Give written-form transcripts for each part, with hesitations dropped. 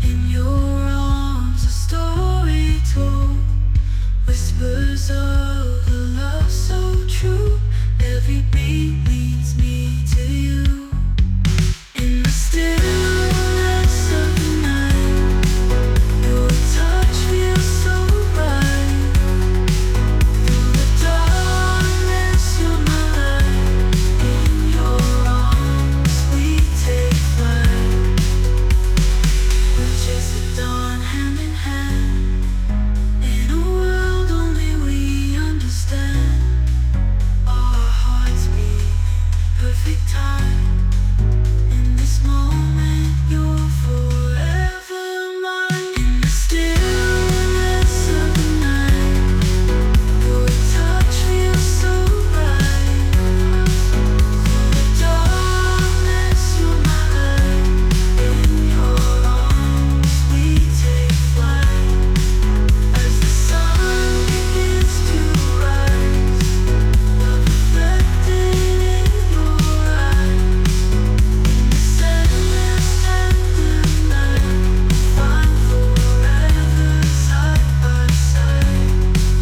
In your arms, a story told, whispers of a love so true. Every beat leads me to you. In the stillness of the night, your touch feels so right. Through the darkness, you're my light. In your arms, we take flight. We'll chase the dawn hand in hand, in a world only we understand. Our hearts beat perfect time. In this moment, you're forever mine. In the stillness of the night, your touch feels so right. Through the darkness, you're my light. In your arms, we take flight. As the sun begins to rise, love reflected in your eyes. In this endless night, we'll find forever side by side.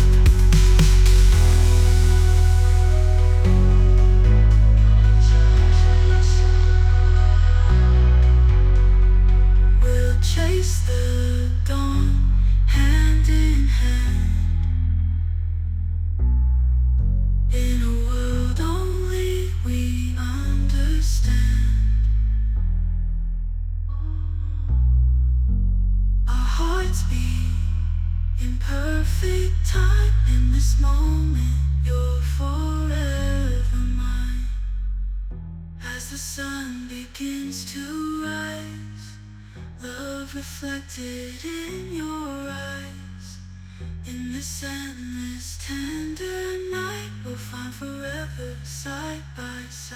We'll chase the dawn hand in hand, in a world only we understand. Our hearts beat in perfect time. In this moment, you're forever mine. As the sun begins to rise, love reflected in your eyes. In this endless tender night, we'll find forever side by side.